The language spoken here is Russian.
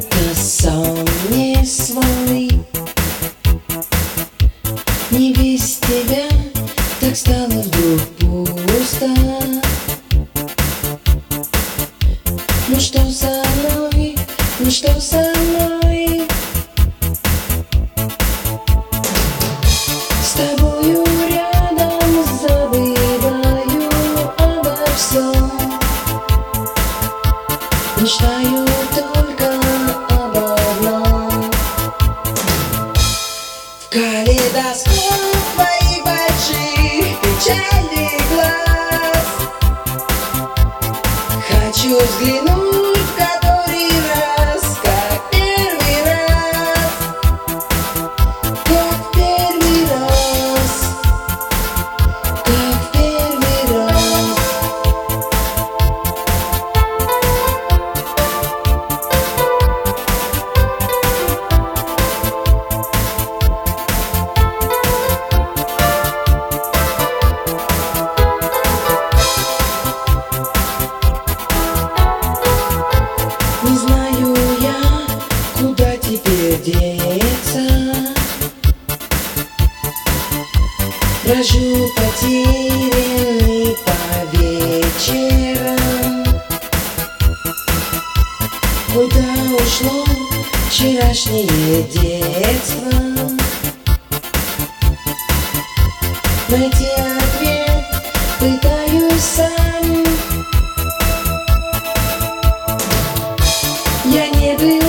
будто сам не свой. Не без тебя так стало вдруг пусто. Ну что со мной, ну что со мной? С тобою рядом забываю обо всем. Мечтаю только об одном. В калейдоскоп твоих больших печальных глаз хочу взглянуть в который раз, как первый раз, как первый раз, как первый раз. Не знаю я, куда теперь деться. Брожу потерянный по вечерам. Куда ушло вчерашнее детство? Найти ответ пытаюсь сам. Я не был